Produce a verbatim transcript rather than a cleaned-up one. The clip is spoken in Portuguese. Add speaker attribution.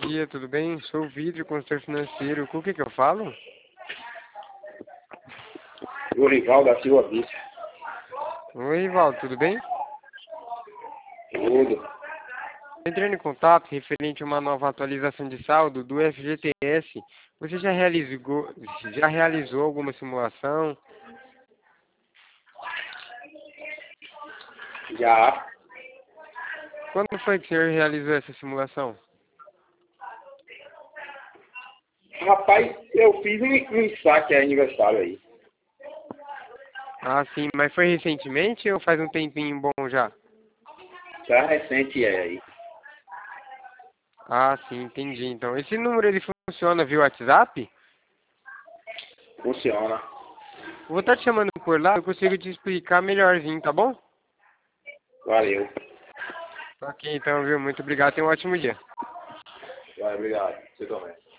Speaker 1: dia, tudo bem? Sou o Vídeo, consultor financeiro. Com o que que eu falo?
Speaker 2: O Rival da Silva Vício.
Speaker 1: Oi, Rivaldo, tudo bem?
Speaker 2: Tudo.
Speaker 1: Entrando em contato referente a uma nova atualização de saldo do F G T S. Você já realizou, já realizou alguma simulação?
Speaker 2: Já.
Speaker 1: Quando foi que o senhor realizou essa simulação?
Speaker 2: Rapaz, eu fiz um, um saque aniversário aí.
Speaker 1: Ah, sim, mas foi recentemente ou faz um tempinho bom já?
Speaker 2: Tá recente é aí.
Speaker 1: Ah, sim, entendi. Então, esse número ele funciona via WhatsApp?
Speaker 2: Funciona.
Speaker 1: Eu vou estar te chamando por lá, eu consigo te explicar melhorzinho, tá bom?
Speaker 2: Valeu.
Speaker 1: Ok, então, viu? Muito obrigado, tenha um ótimo dia.
Speaker 2: Vai, obrigado. Você também.